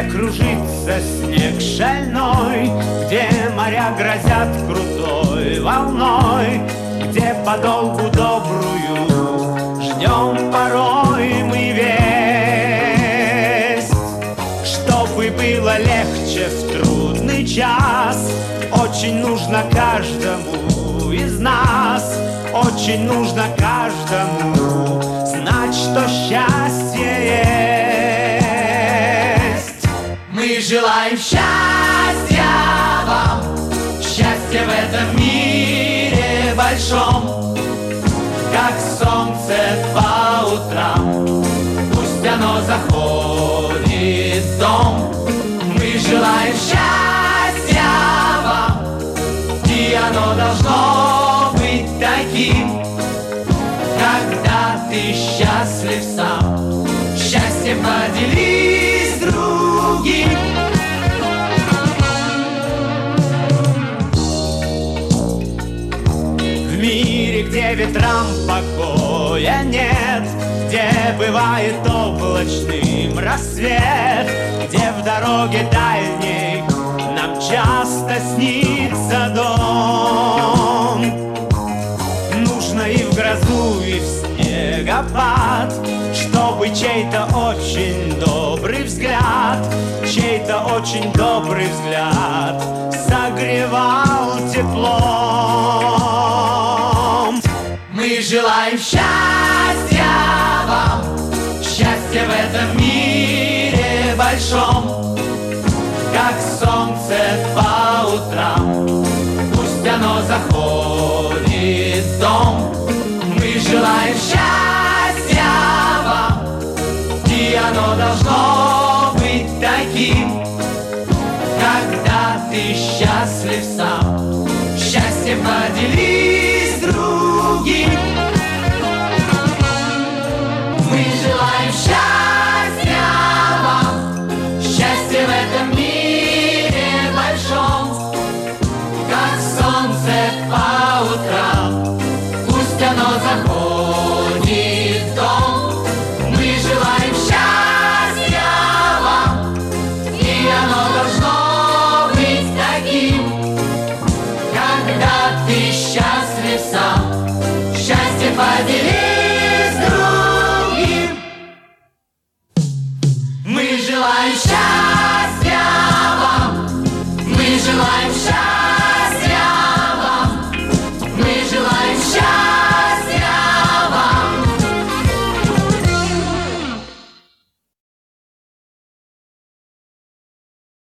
где кружится снег шальной, где моря грозят крутой волной, где подолгу добрую ждем порой мы весть. Чтобы было легче в трудный час, очень нужно каждому из нас, очень нужно каждому знать, что счастье есть. Мы желаем счастья вам, счастья в этом мире большом, как солнце по утрам, пусть оно заходит в дом. Мы желаем счастья вам, и оно должно быть таким, когда ты счастлив сам, счастьем поделись с другим. В мире, где ветрам покоя нет, где бывает облачным рассвет, где в дороге дальней нам часто снится дом, нужно и в грозу, и в снегопад, чтобы чей-то очень добрый взгляд, чей-то очень добрый взгляд согревал теплом. Мы желаем счастья вам, счастья в этом мире большом, как солнце по утрам, пусть оно заходит